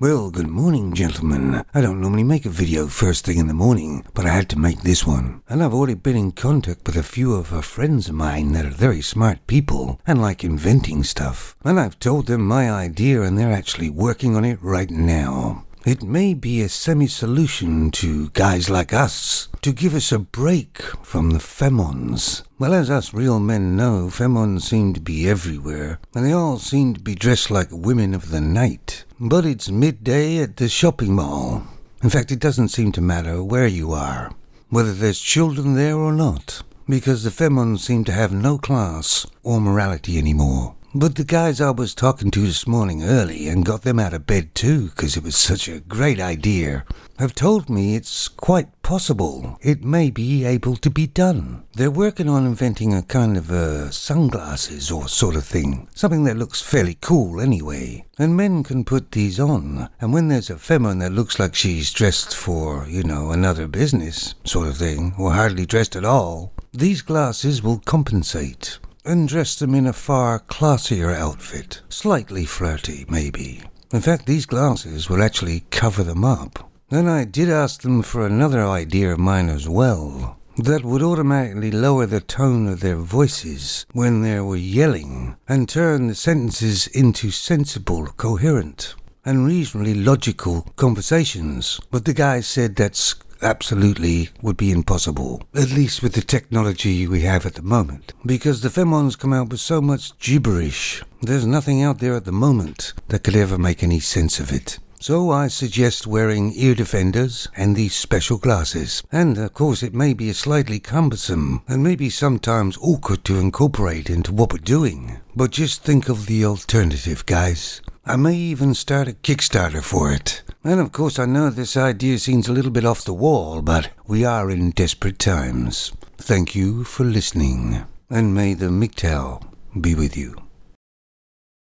Well, good morning, gentlemen. I don't normally make a video first thing in the morning, but I had to make this one. And I've already been in contact with a few of friends of mine that are very smart people and like inventing stuff. And I've told them my idea and they're actually working on it right now. It may be a semi-solution to guys like us, to give us a break from the femons. Well, as us real men know, femons seem to be everywhere, and they all seem to be dressed like women of the night. But it's midday at the shopping mall. In fact, it doesn't seem to matter where you are, whether there's children there or not, because the femons seem to have no class or morality anymore. But the guys I was talking to this morning early and got them out of bed too, because it was such a great idea, have told me it's quite possible it may be able to be done. They're working on inventing a kind of sunglasses or sort of thing, something that looks fairly cool anyway. And men can put these on, and when there's a feminine that looks like she's dressed for, another business sort of thing, or hardly dressed at all, these glasses will compensate and dress them in a far classier outfit, slightly flirty maybe. In fact, these glasses will actually cover them up. And I did ask them for another idea of mine as well, that would automatically lower the tone of their voices when they were yelling and turn the sentences into sensible, coherent, and reasonably logical conversations. But the guy said that's absolutely would be impossible, at least with the technology we have at the moment, because the femons come out with so much gibberish. There's nothing out there at the moment that could ever make any sense of it. So I suggest wearing ear defenders and these special glasses. And of course it may be slightly cumbersome and maybe sometimes awkward to incorporate into what we're doing, but just think of the alternative, guys. I may even start a Kickstarter for it. And of course I know this idea seems a little bit off the wall, but we are in desperate times. Thank you for listening, and may the MGTOW be with you.